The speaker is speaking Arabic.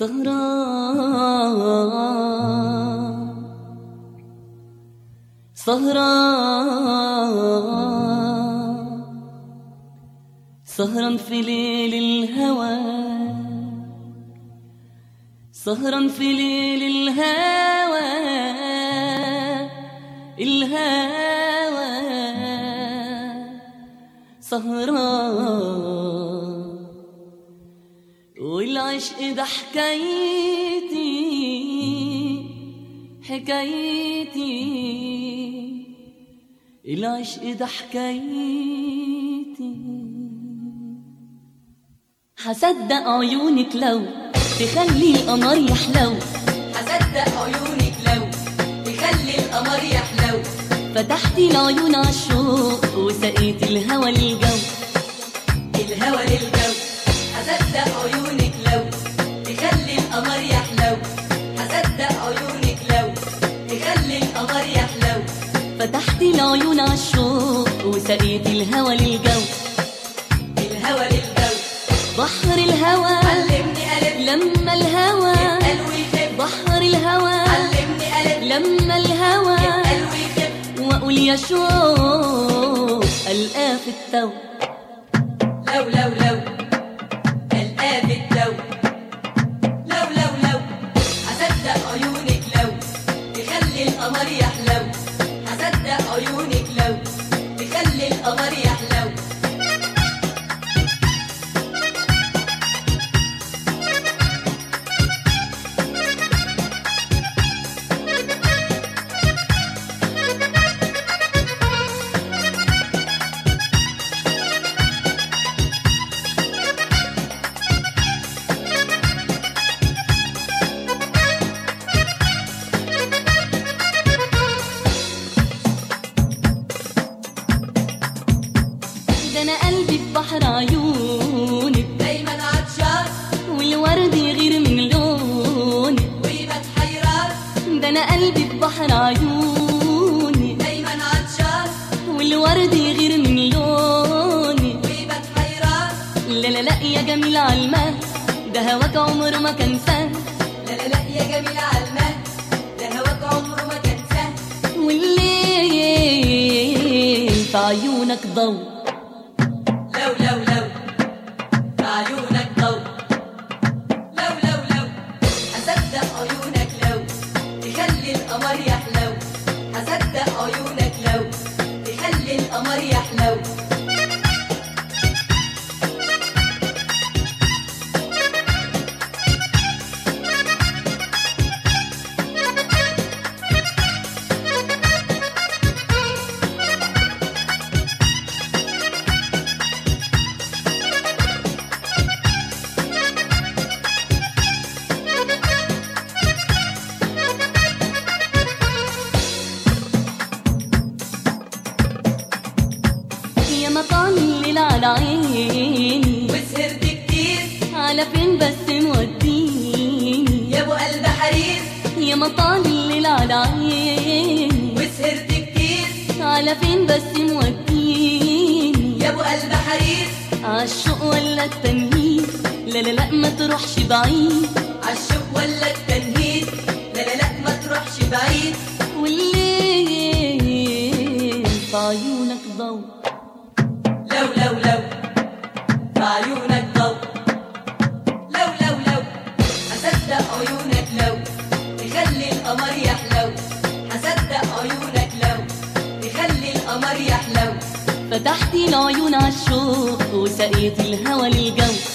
سهران في ليل الهوى، سهران في ليل الهوى، الهوى سهران، والعشق ده حكايتي، حكايتي العشق ده حكايتي. هصدق عيونك لو تخلي القمر يحلو، هصدق عيونك لو تخلي القمر يحلو، فتحتي العيون عالشوق وسقيت الهوى للجو، الهوى للجو. هصدق عيونك لو تخلي القمر يحلو، هصدق عيونك لو تخلي القمر يحلو، فتحتي العيون عالشوق وسقيت الهوى للجو، الهوى للجو. بحر الهوى علمني ألف لما الهوى يبقى ويخف، بحر الهوى علمني ألف لما الهوى يبقى ويخف، واقول يا شوق القاه في التو، لو لو لو القاه في التو، لو لو لو. هصدق عيونك لو تخلي القمر يحلو، هصدق عيونك لو تخلي القمر يحلو. انا قلبي في بحر عيونك دايما عطشان والورد يغير من لونك، ويبات حيران. ده انا قلبي في بحر عيونك دايما عطشان والورد يغير من لونك، ويبات حيران. لا لا لا يا جميل عالمه، ده هواك عمره ما كان سهل، لا لا لا يا جميل عالمه، ده هواك عمره ما كان سهل. والليل في عيونك ضوء، لو لو لو في عيونك ضوء، لو لو لو. هصدق عيونك لو تخلي القمر يحلو، هصدق عيونك لو تخلي القمر يحلو. يا مطعم الليل على عيني وسهرت كتير على فين بس موديني، يا ابو قلب حرير، يا مطعم الليل على عيني وسهرت كتير على فين بس موديني، يا ابو قلب حرير. عالشوق ولا التنهيد، لا لا لا ما تروحش بعيد، عالشوق ولا التنهيد، لا لا لا ما تروحش بعيد. والليل في عيونك ضوء، لو لو لو في عيونك ضوء، لو لو لو. هصدق عيونك لو تخلي القمر يحلو، هصدق عيونك لو تخلي القمر يحلو، فتحتي العيون عالشوق وسقيت الهوى للجو،